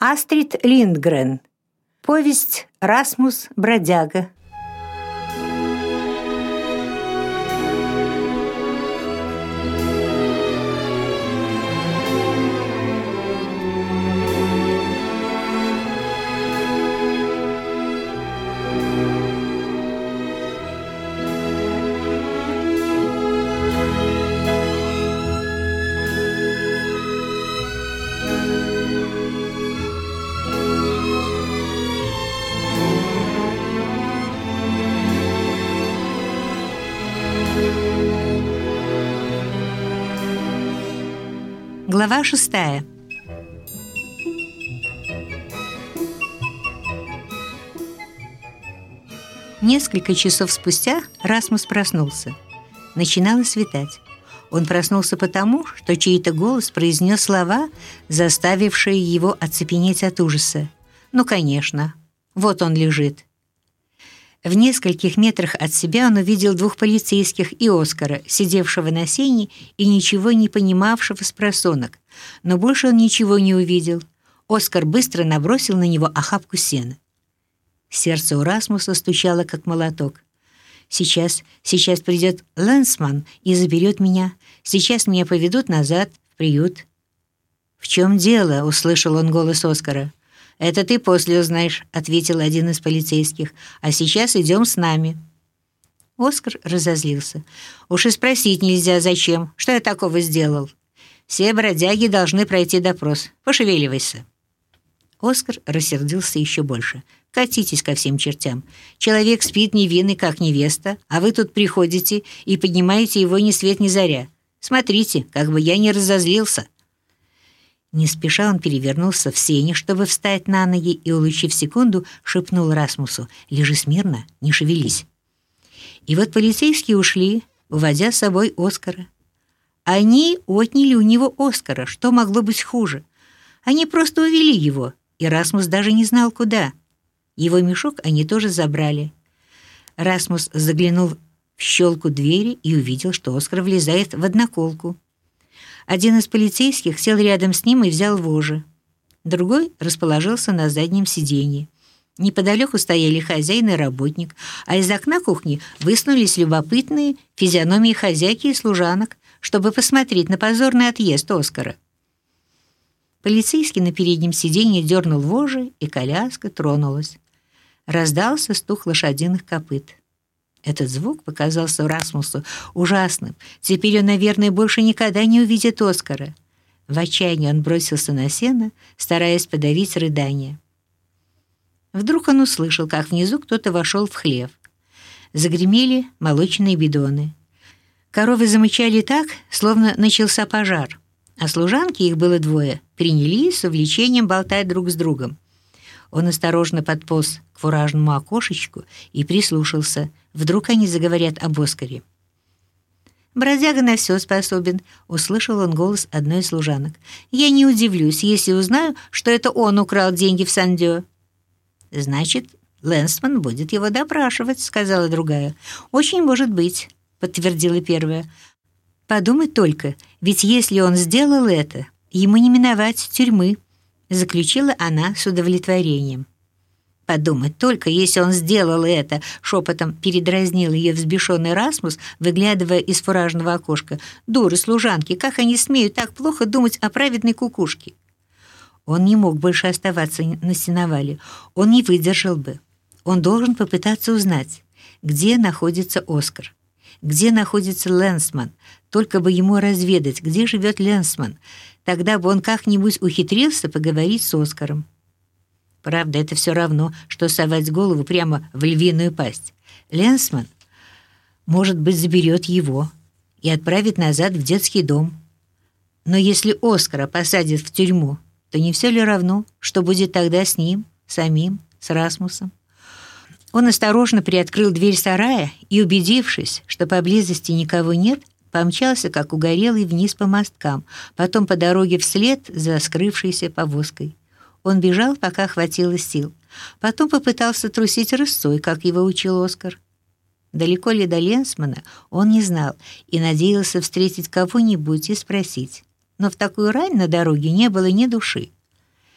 Астрид Линдгрен. Повесть «Расмус бродяга». Глава 6. Несколько часов спустя Расмус проснулся. Начинало светать. Он проснулся потому, что чей-то голос произнес слова, заставившие его оцепенеть от ужаса. Ну, конечно, вот он лежит. В нескольких метрах от себя он увидел двух полицейских и Оскара, сидевшего на сене и ничего не понимавшего спросонок. Но больше он ничего не увидел. Оскар быстро набросил на него охапку сена. Сердце у Расмуса стучало, как молоток. Сейчас придет Ленсман и заберет меня. Сейчас меня поведут назад, в приют. «В чем дело?» — услышал он голос Оскара. «Это ты после узнаешь», — ответил один из полицейских. «А сейчас идем с нами». Оскар разозлился. «Уж и спросить нельзя, зачем? Что я такого сделал? Все бродяги должны пройти допрос. Пошевеливайся». Оскар рассердился еще больше. «Катитесь ко всем чертям. Человек спит невинный, как невеста, а вы тут приходите и поднимаете его ни свет ни заря. Смотрите, как бы я не разозлился». Не спеша он перевернулся в сене, чтобы встать на ноги, и, улучив секунду, шепнул Расмусу: «Лежи смирно, не шевелись». И вот полицейские ушли, уводя с собой Оскара. Они отняли у него Оскара, что могло быть хуже. Они просто увели его, и Расмус даже не знал, куда. Его мешок они тоже забрали. Расмус заглянул в щелку двери и увидел, что Оскар влезает в одноколку. Один из полицейских сел рядом с ним и взял вожжи. Другой расположился на заднем сиденье. Неподалеку стояли хозяин и работник, а из окна кухни высунулись любопытные физиономии хозяйки и служанок, чтобы посмотреть на позорный отъезд Оскара. Полицейский на переднем сиденье дернул вожжи, и коляска тронулась. Раздался стук лошадиных копыт. Этот звук показался Расмусу ужасным. Теперь он, наверное, больше никогда не увидит Оскара. В отчаянии он бросился на сено, стараясь подавить рыдания. Вдруг он услышал, как внизу кто-то вошел в хлев. Загремели молочные бидоны. Коровы замычали так, словно начался пожар, а служанки, их было двое, принялись с увлечением болтать друг с другом. Он осторожно подполз к фуражному окошечку и прислушался. Вдруг они заговорят об Оскаре. «Бродяга на все способен», — услышал он голос одной из служанок. «Я не удивлюсь, если узнаю, что это он украл деньги в Сандё». «Значит, Ленсман будет его допрашивать», — сказала другая. «Очень может быть», — подтвердила первая. «Подумай только, ведь если он сделал это, ему не миновать тюрьмы», — заключила она с удовлетворением. «Подумать только, если он сделал это!» — шепотом передразнил ее взбешенный Расмус, выглядывая из фуражного окошка. «Дуры, служанки, как они смеют так плохо думать о праведной кукушке!» Он не мог больше оставаться на сеновале. Он не выдержал бы. Он должен попытаться узнать, где находится Оскар, где находится Ленсман. Только бы ему разведать, где живет Ленсман. Тогда бы он как-нибудь ухитрился поговорить с Оскаром. Правда, это все равно, что совать голову прямо в львиную пасть. Ленсман, может быть, заберет его и отправит назад в детский дом. Но если Оскара посадят в тюрьму, то не все ли равно, что будет тогда с ним, самим, с Расмусом? Он осторожно приоткрыл дверь сарая и, убедившись, что поблизости никого нет, помчался, как угорелый, вниз по мосткам, потом по дороге вслед за скрывшейся повозкой. Он бежал, пока хватило сил. Потом попытался трусить рысцой, как его учил Оскар. Далеко ли до Ленсмана, он не знал и надеялся встретить кого-нибудь и спросить. Но в такую рань на дороге не было ни души.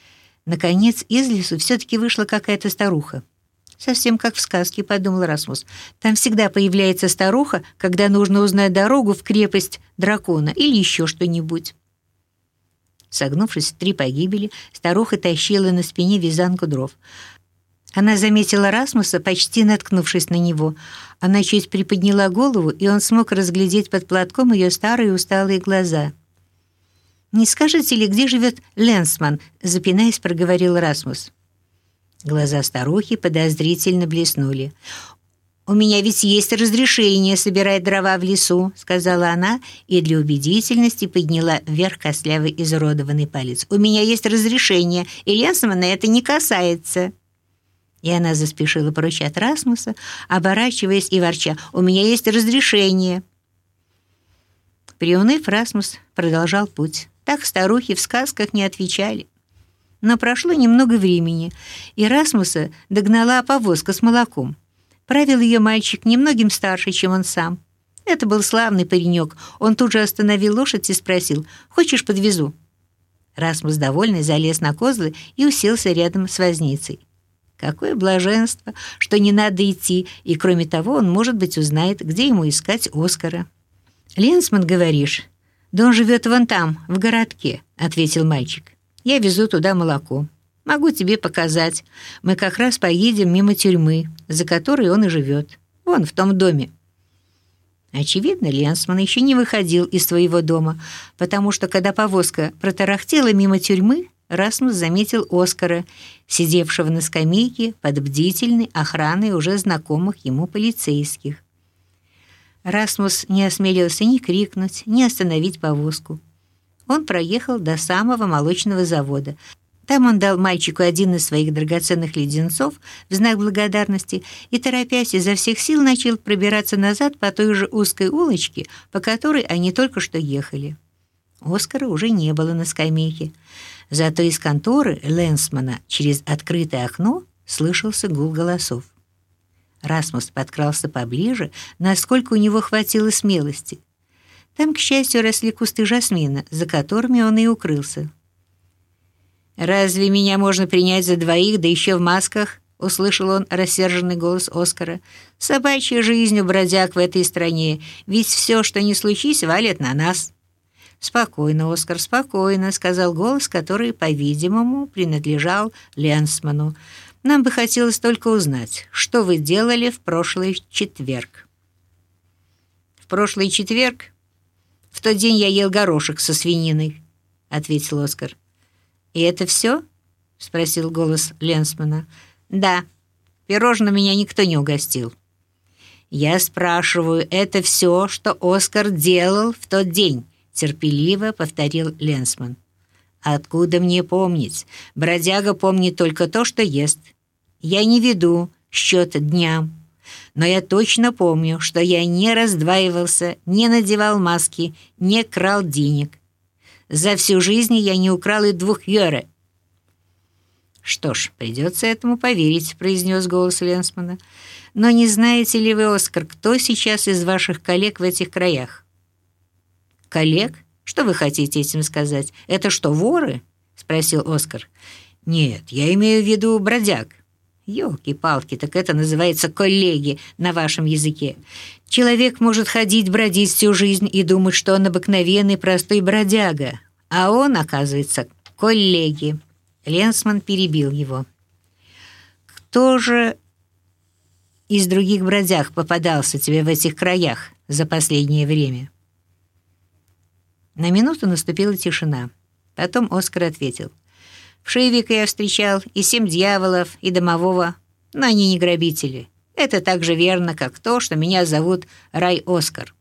Наконец, из лесу все-таки вышла какая-то старуха. «Совсем как в сказке», — подумал Расмус. «Там всегда появляется старуха, когда нужно узнать дорогу в крепость дракона или еще что-нибудь». Согнувшись в 3 погибели, старуха тащила на спине вязанку дров. Она заметила Расмуса, почти наткнувшись на него. Она чуть приподняла голову, и он смог разглядеть под платком ее старые усталые глаза. «Не скажете ли, где живет Ленсман?» — запинаясь, проговорил Расмус. Глаза старухи подозрительно блеснули. «У меня ведь есть разрешение собирать дрова в лесу», — сказала она, и для убедительности подняла вверх костлявый изуродованный палец. «У меня есть разрешение, и Ленсмана это не касается». И она заспешила прочь от Расмуса, оборачиваясь и ворча: «У меня есть разрешение». Приуныв, Расмус продолжал путь. Так старухи в сказках не отвечали. Но прошло немного времени, и Расмуса догнала повозка с молоком. Правил ее мальчик немногим старше, чем он сам. Это был славный паренек. Он тут же остановил лошадь и спросил: «Хочешь, подвезу?» Расмус, довольный, залез на козлы и уселся рядом с возницей. Какое блаженство, что не надо идти, и, кроме того, он, может быть, узнает, где ему искать Оскара. «Ленсман, говоришь? Да он живет вон там, в городке», — ответил мальчик. «Я везу туда молоко. Могу тебе показать. Мы как раз поедем мимо тюрьмы, за которой он и живет. Вон, в том доме». Очевидно, Ленсман еще не выходил из своего дома, потому что, когда повозка протарахтела мимо тюрьмы, Расмус заметил Оскара, сидевшего на скамейке под бдительной охраной уже знакомых ему полицейских. Расмус не осмелился ни крикнуть, ни остановить повозку. Он проехал до самого молочного завода. Там он дал мальчику один из своих драгоценных леденцов в знак благодарности и, торопясь, изо всех сил начал пробираться назад по той же узкой улочке, по которой они только что ехали. Оскара уже не было на скамейке. Зато из конторы Ленсмана через открытое окно слышался гул голосов. Расмус подкрался поближе, насколько у него хватило смелости. Там, к счастью, росли кусты жасмина, за которыми он и укрылся. «Разве меня можно принять за двоих, да еще в масках?» — услышал он рассерженный голос Оскара. «Собачья жизнь у бродяг в этой стране, ведь все, что ни случись, валят на нас». «Спокойно, Оскар, спокойно», — сказал голос, который, по-видимому, принадлежал Ленсману. «Нам бы хотелось только узнать, что вы делали в прошлый четверг». «В прошлый четверг? В тот день я ел горошек со свининой», — ответил Оскар. «И это все?» — спросил голос Ленсмана. «Да, пирожным меня никто не угостил». «Я спрашиваю, это все, что Оскар делал в тот день?» — терпеливо повторил Ленсман. «Откуда мне помнить? Бродяга помнит только то, что ест. Я не веду счет дням, но я точно помню, что я не раздваивался, не надевал маски, не крал денег. За всю жизнь я не украл и 2 йоре». «Что ж, придется этому поверить», — произнес голос Ленсмана. «Но не знаете ли вы, Оскар, кто сейчас из ваших коллег в этих краях?» «Коллег? Что вы хотите этим сказать? Это что, воры?» — спросил Оскар. «Нет, я имею в виду бродяг». «Ёлки-палки, так это называется коллеги на вашем языке. Человек может ходить бродить всю жизнь и думать, что он обыкновенный простой бродяга, а он, оказывается, коллеги». Ленсман перебил его. «Кто же из других бродяг попадался тебе в этих краях за последнее время?» На минуту наступила тишина. Потом Оскар ответил. «В Шейвике я встречал и 7 дьяволов, и домового, но они не грабители. Это так же верно, как то, что меня зовут Рай Оскар».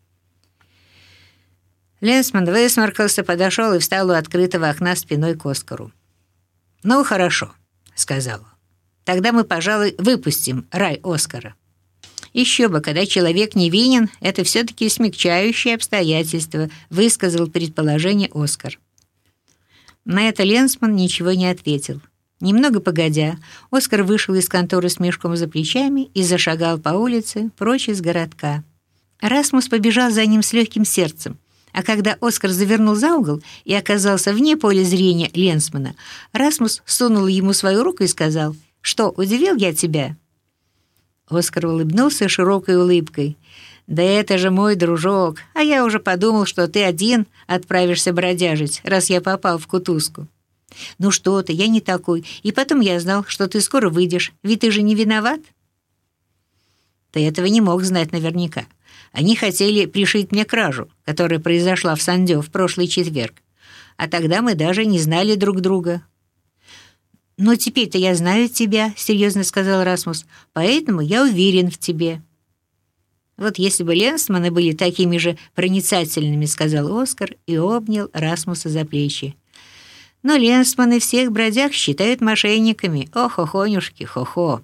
Ленсман высморкался, подошел и встал у открытого окна спиной к Оскару. «Ну, хорошо», — сказал он. «Тогда мы, пожалуй, выпустим Рай Оскара». «Еще бы, когда человек невинен, это все-таки смягчающее обстоятельство», — высказал предположение Оскар. На это Ленсман ничего не ответил. Немного погодя, Оскар вышел из конторы с мешком за плечами и зашагал по улице прочь из городка. Расмус побежал за ним с легким сердцем. А когда Оскар завернул за угол и оказался вне поля зрения Ленсмана, Расмус сунул ему свою руку и сказал: «Что, удивил я тебя?» Оскар улыбнулся широкой улыбкой. «Да это же мой дружок, а я уже подумал, что ты один отправишься бродяжить, раз я попал в кутузку». «Ну что ты, я не такой, и потом я знал, что ты скоро выйдешь, ведь ты же не виноват». «Ты этого не мог знать наверняка. Они хотели пришить мне кражу, которая произошла в Сандё в прошлый четверг, а тогда мы даже не знали друг друга». «Но теперь-то я знаю тебя», — серьезно сказал Расмус, «поэтому я уверен в тебе». «Вот если бы Ленсманы были такими же проницательными», — сказал Оскар и обнял Расмуса за плечи. «Но Ленсманы всех бродяг считают мошенниками. О-хо-хонюшки, хо-хо».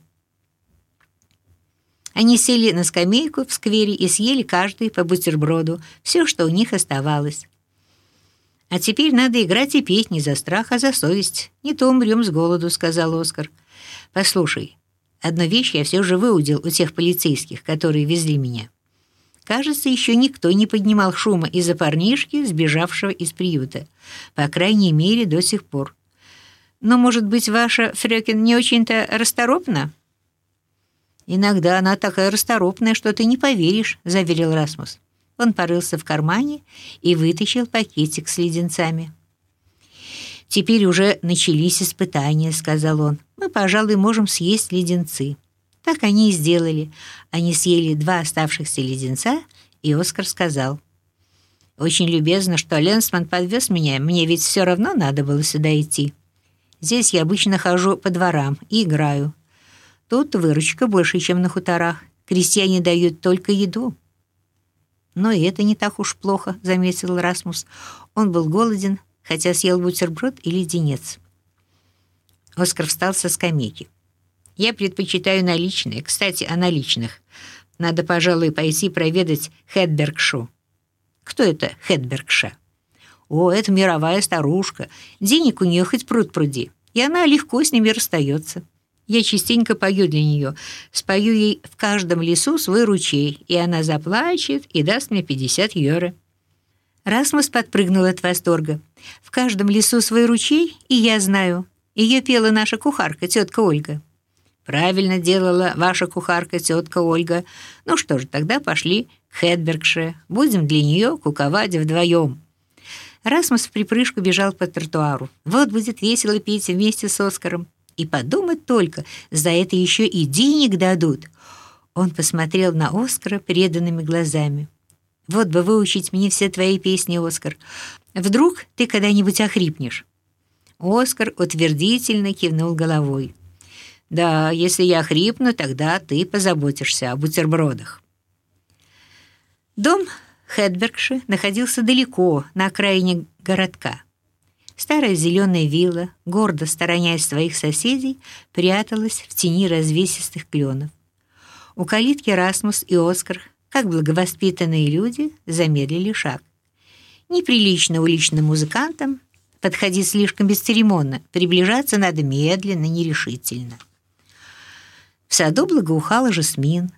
Они сели на скамейку в сквере и съели каждый по бутерброду, все, что у них оставалось. «А теперь надо играть и петь не за страх, а за совесть. Не то умрем с голоду», — сказал Оскар. «Послушай, одну вещь я все же выудил у тех полицейских, которые везли меня. Кажется, еще никто не поднимал шума из-за парнишки, сбежавшего из приюта. По крайней мере, до сих пор. Но, может быть, ваша Фрёкин не очень-то расторопна?» «Иногда она такая расторопная, что ты не поверишь», — заверил Расмус. Он порылся в кармане и вытащил пакетик с леденцами. «Теперь уже начались испытания», — сказал он. «Мы, пожалуй, можем съесть леденцы». Так они и сделали. Они съели 2 оставшихся леденца, и Оскар сказал: «Очень любезно, что Ленсман подвез меня, мне ведь все равно надо было сюда идти. Здесь я обычно хожу по дворам и играю. Тут выручка больше, чем на хуторах. Крестьяне дают только еду». «Но и это не так уж плохо», — заметил Расмус. Он был голоден, хотя съел бутерброд и леденец. Оскар встал со скамейки. «Я предпочитаю наличные. Кстати, о наличных. Надо, пожалуй, пойти проведать Хедбергшу». «Кто это Хедбергша?» «О, это мировая старушка. Денег у нее хоть пруд-пруди, и она легко с ними расстается. Я частенько пою для нее. Спою ей в каждом лесу свой ручей, и она заплачет и даст мне 50 евро». Расмус подпрыгнул от восторга. «В каждом лесу свой ручей, и я знаю. Ее пела наша кухарка, тетка Ольга». «Правильно делала ваша кухарка, тетка Ольга. Ну что же, тогда пошли к Хедбергше. Будем для нее куковать вдвоем». Расмус в припрыжку бежал по тротуару. Вот будет весело петь вместе с Оскаром. И подумать только, за это еще и денег дадут. Он посмотрел на Оскара преданными глазами. «Вот бы выучить мне все твои песни, Оскар. Вдруг ты когда-нибудь охрипнешь?» Оскар утвердительно кивнул головой. «Да, если я охрипну, тогда ты позаботишься о бутербродах». Дом Хедбергши находился далеко, на окраине городка. Старая зеленая вилла, гордо сторонясь своих соседей, пряталась в тени развесистых кленов. У калитки Расмус и Оскар, как благовоспитанные люди, замедлили шаг. Неприлично уличным музыкантам подходить слишком бесцеремонно, приближаться надо медленно, нерешительно. В саду благоухал жасмин.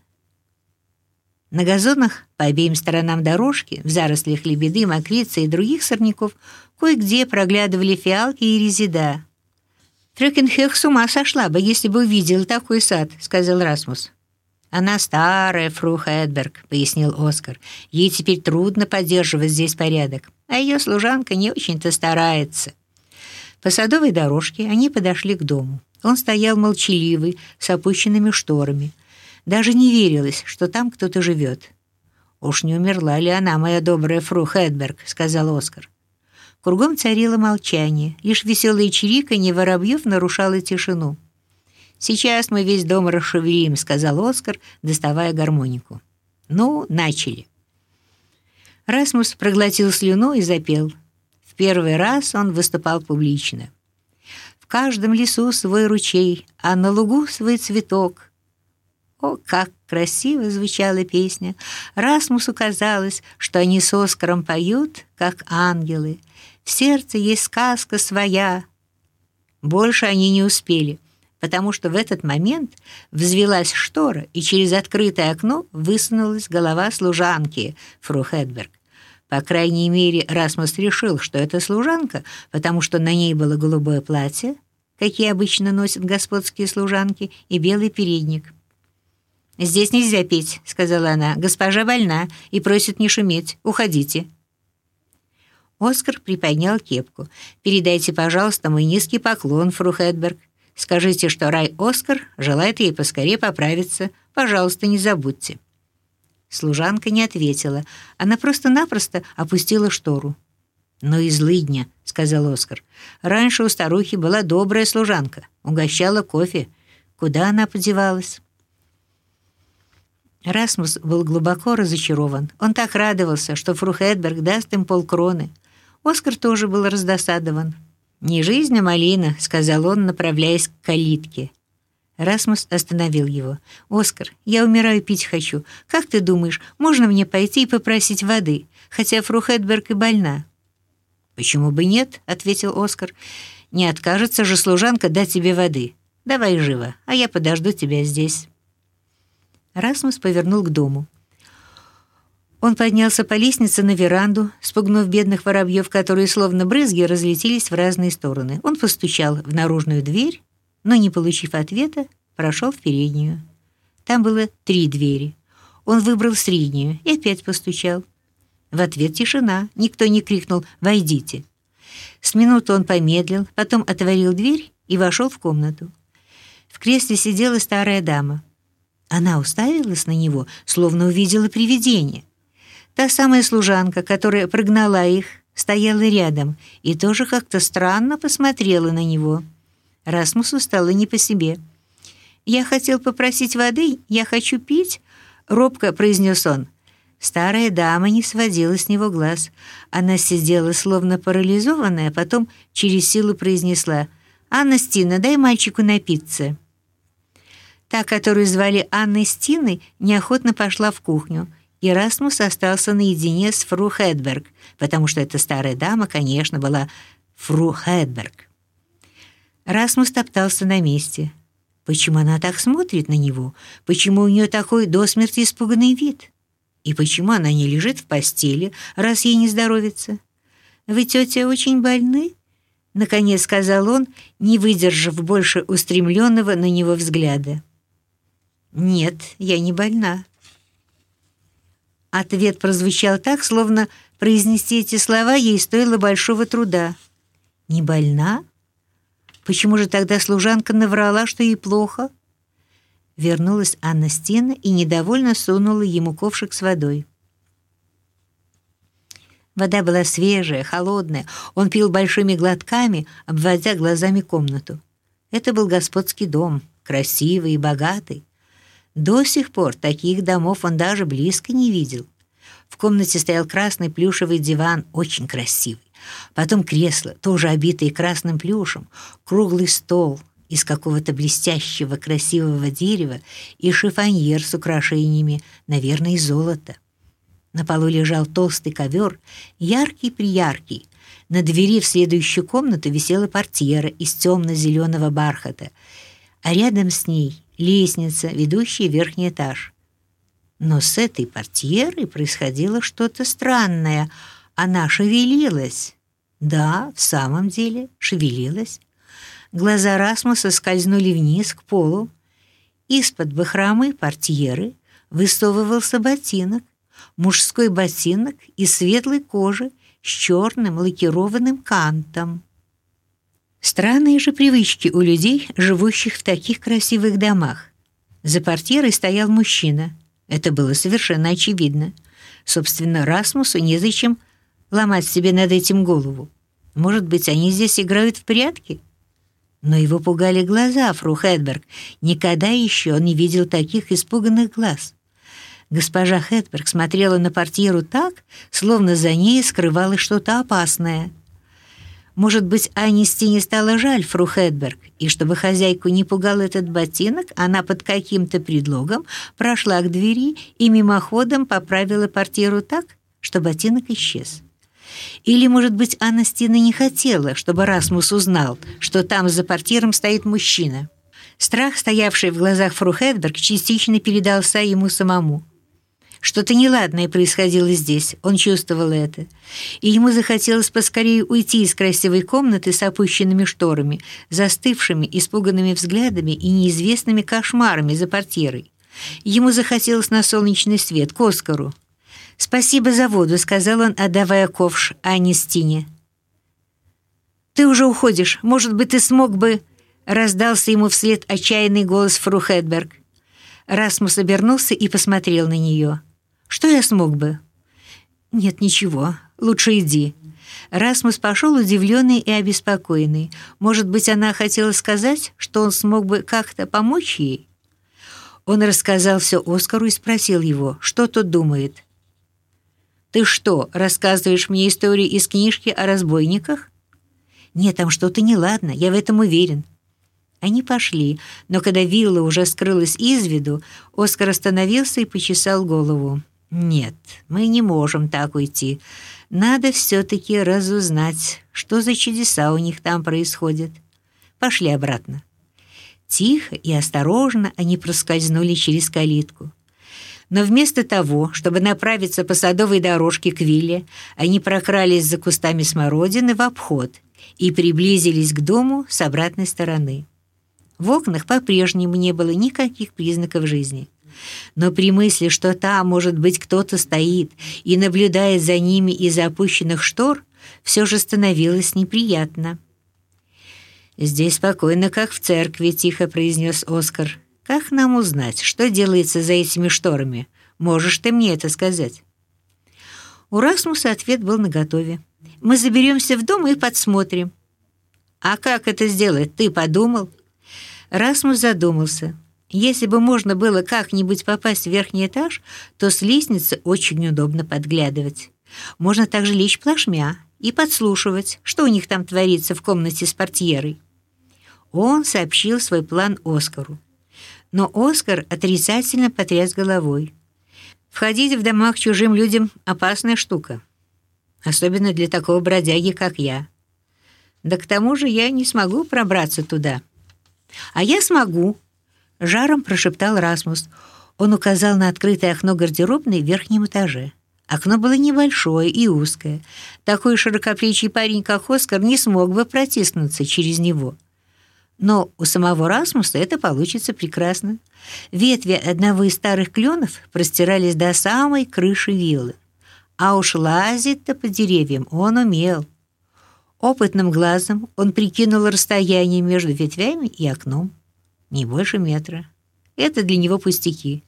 На газонах по обеим сторонам дорожки, в зарослях лебеды, мокрицы и других сорняков, кое-где проглядывали фиалки и резида. «Фрёкинхех с ума сошла бы, если бы увидела такой сад», — сказал Расмус. «Она старая, фру Хедберг», — пояснил Оскар. «Ей теперь трудно поддерживать здесь порядок, а ее служанка не очень-то старается». По садовой дорожке они подошли к дому. Он стоял молчаливый, с опущенными шторами. Даже не верилось, что там кто-то живет. «Уж не умерла ли она, моя добрая фру Хедберг?» — сказал Оскар. Кругом царило молчание, лишь веселое чириканье воробьев нарушало тишину. «Сейчас мы весь дом расшевелим», — сказал Оскар, доставая гармонику. «Ну, начали». Расмус проглотил слюну и запел. В первый раз он выступал публично. «В каждом лесу свой ручей, а на лугу свой цветок». О, как красиво звучала песня! Расмусу казалось, что они с Оскаром поют, как ангелы. В сердце есть сказка своя. Больше они не успели, потому что в этот момент взвилась штора, и через открытое окно высунулась голова служанки, фру Хедберг. По крайней мере, Расмус решил, что это служанка, потому что на ней было голубое платье, какие обычно носят господские служанки, и белый передник. «Здесь нельзя петь», — сказала она. «Госпожа больна и просит не шуметь. Уходите». Оскар приподнял кепку. «Передайте, пожалуйста, мой низкий поклон, фру Хедберг. Скажите, что Рай Оскар желает ей поскорее поправиться. Пожалуйста, не забудьте». Служанка не ответила. Она просто-напросто опустила штору. «Ну и злыдня», — сказал Оскар. «Раньше у старухи была добрая служанка. Угощала кофе. Куда она подевалась?» Расмус был глубоко разочарован. Он так радовался, что фру Хедберг даст им полкроны. Оскар тоже был раздосадован. «Не жизнь, а малина», — сказал он, направляясь к калитке. Расмус остановил его. «Оскар, я умираю, пить хочу. Как ты думаешь, можно мне пойти и попросить воды, хотя фру Хедберг и больна?» «Почему бы нет?» — ответил Оскар. «Не откажется же служанка дать тебе воды. Давай живо, а я подожду тебя здесь». Расмус повернул к дому. Он поднялся по лестнице на веранду, спугнув бедных воробьев, которые, словно брызги, разлетелись в разные стороны. Он постучал в наружную дверь, но, не получив ответа, прошел в переднюю. Там было 3 двери. Он выбрал среднюю и опять постучал. В ответ тишина, никто не крикнул «Войдите». С минуту он помедлил, потом отворил дверь и вошел в комнату. В кресле сидела старая дама. Она уставилась на него, словно увидела привидение. Та самая служанка, которая прогнала их, стояла рядом и тоже как-то странно посмотрела на него. Расмусу стало не по себе. «Я хотел попросить воды, я хочу пить», — робко произнес он. Старая дама не сводила с него глаз. Она сидела словно парализованная, а потом через силу произнесла: «Анна Стина, дай мальчику напиться». Та, которую звали Анной Стиной, неохотно пошла в кухню, и Расмус остался наедине с фру Хедберг, потому что эта старая дама, конечно, была фру Хедберг. Расмус топтался на месте. Почему она так смотрит на него? Почему у нее такой до смерти испуганный вид? И почему она не лежит в постели, раз ей не здоровится? «Вы, тетя, очень больны?» — наконец сказал он, не выдержав больше устремленного на него взгляда. «Нет, я не больна». Ответ прозвучал так, словно произнести эти слова ей стоило большого труда. «Не больна? Почему же тогда служанка наврала, что ей плохо?» Вернулась Анна Стина и недовольно сунула ему ковшик с водой. Вода была свежая, холодная. Он пил большими глотками, обводя глазами комнату. Это был господский дом, красивый и богатый. До сих пор таких домов он даже близко не видел. В комнате стоял красный плюшевый диван, очень красивый. Потом кресло, тоже обитое красным плюшем, круглый стол из какого-то блестящего красивого дерева и шифоньер с украшениями, наверное, из золота. На полу лежал толстый ковер, яркий-прияркий. На двери в следующую комнату висела портьера из темно-зеленого бархата, а рядом с ней лестница, ведущая в верхний этаж. Но с этой портьерой происходило что-то странное. Она шевелилась. Да, в самом деле, шевелилась. Глаза Расмуса скользнули вниз к полу. Из-под бахромы портьеры высовывался ботинок, мужской ботинок из светлой кожи с черным лакированным кантом. Странные же привычки у людей, живущих в таких красивых домах. За портьерой стоял мужчина. Это было совершенно очевидно. Собственно, Расмусу незачем ломать себе над этим голову. Может быть, они здесь играют в прятки? Но его пугали глаза фру Хедберг. Никогда еще он не видел таких испуганных глаз. Госпожа Хедберг смотрела на портьеру так, словно за ней скрывалось что-то опасное. Может быть, Анне Стине стало жаль фру Хедберг, и чтобы хозяйку не пугал этот ботинок, она под каким-то предлогом прошла к двери и мимоходом поправила портьеру так, что ботинок исчез. Или, может быть, Анна Стина не хотела, чтобы Расмус узнал, что там за портьером стоит мужчина. Страх, стоявший в глазах фру Хедберг, частично передался ему самому. Что-то неладное происходило здесь, он чувствовал это. И ему захотелось поскорее уйти из красивой комнаты с опущенными шторами, застывшими, испуганными взглядами и неизвестными кошмарами за портьерой. Ему захотелось на солнечный свет, к Оскару. «Спасибо за воду», — сказал он, отдавая ковш Анне Стине. «Ты уже уходишь. Может быть, ты смог бы...» — раздался ему вслед отчаянный голос фру Хедберг. Расмус обернулся и посмотрел на нее. «Что я смог бы?» «Нет, ничего. Лучше иди». Расмус пошел удивленный и обеспокоенный. Может быть, она хотела сказать, что он смог бы как-то помочь ей? Он рассказал все Оскару и спросил его, что тот думает. «Ты что, рассказываешь мне истории из книжки о разбойниках?» «Нет, там что-то неладно, я в этом уверен». Они пошли, но когда вилла уже скрылась из виду, Оскар остановился и почесал голову. «Нет, мы не можем так уйти. Надо все-таки разузнать, что за чудеса у них там происходят. Пошли обратно». Тихо и осторожно они проскользнули через калитку. Но вместо того, чтобы направиться по садовой дорожке к вилле, они прокрались за кустами смородины в обход и приблизились к дому с обратной стороны. В окнах по-прежнему не было никаких признаков жизни. Но при мысли, что там, может быть, кто-то стоит и наблюдает за ними из-за опущенных штор, все же становилось неприятно. «Здесь спокойно, как в церкви», — тихо произнес Оскар. «Как нам узнать, что делается за этими шторами? Можешь ты мне это сказать?» У Расмуса ответ был наготове. «Мы заберемся в дом и подсмотрим». «А как это сделать? Ты подумал?» Расмус задумался. Если бы можно было как-нибудь попасть в верхний этаж, то с лестницы очень удобно подглядывать. Можно также лечь плашмя и подслушивать, что у них там творится в комнате с портьерой. Он сообщил свой план Оскару. Но Оскар отрицательно потряс головой. «Входить в дома к чужим людям — опасная штука. Особенно для такого бродяги, как я. Да к тому же я не смогу пробраться туда». «А я смогу», — жаром прошептал Расмус. Он указал на открытое окно гардеробной в верхнем этаже. Окно было небольшое и узкое. Такой широкоплечий парень, как Оскар, не смог бы протиснуться через него. Но у самого Расмуса это получится прекрасно. Ветви одного из старых кленов простирались до самой крыши виллы. А уж лазить-то по деревьям он умел. Опытным глазом он прикинул расстояние между ветвями и окном. Не больше метра. Это для него пустяки.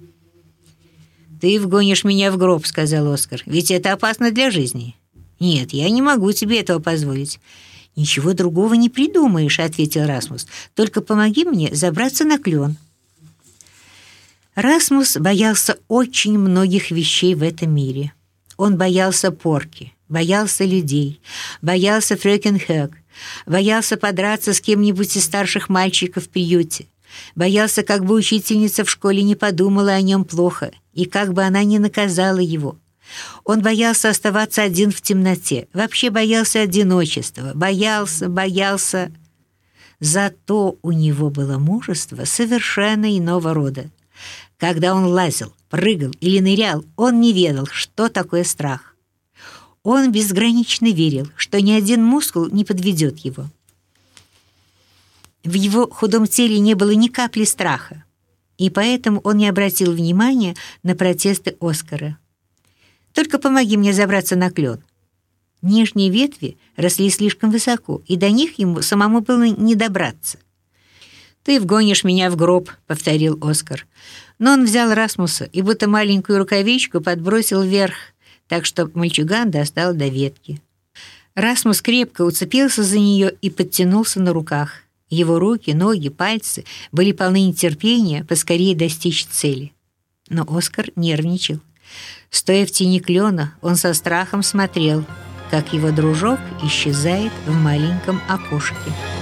«Ты вгонишь меня в гроб», — сказал Оскар, — «ведь это опасно для жизни». «Нет, я не могу тебе этого позволить». «Ничего другого не придумаешь», — ответил Расмус. «Только помоги мне забраться на клен». Расмус боялся очень многих вещей в этом мире. Он боялся порки, боялся людей, боялся фрёкен Хёг, боялся подраться с кем-нибудь из старших мальчиков в приюте, боялся, как бы учительница в школе не подумала о нем плохо и как бы она не наказала его. Он боялся оставаться один в темноте, вообще боялся одиночества, боялся. Зато у него было мужество совершенно иного рода. Когда он лазил, прыгал или нырял, он не ведал, что такое страх. Он безгранично верил, что ни один мускул не подведет его. В его худом теле не было ни капли страха, и поэтому он не обратил внимания на протесты Оскара. «Только помоги мне забраться на клен». Нижние ветви росли слишком высоко, и до них ему самому было не добраться. «Ты вгонишь меня в гроб», — повторил Оскар. Но он взял Расмуса и будто маленькую рукавичку подбросил вверх, так что мальчуган достал до ветки. Расмус крепко уцепился за нее и подтянулся на руках. Его руки, ноги, пальцы были полны нетерпения поскорее достичь цели. Но Оскар нервничал. Стоя в тени клена, он со страхом смотрел, как его дружок исчезает в маленьком окошке.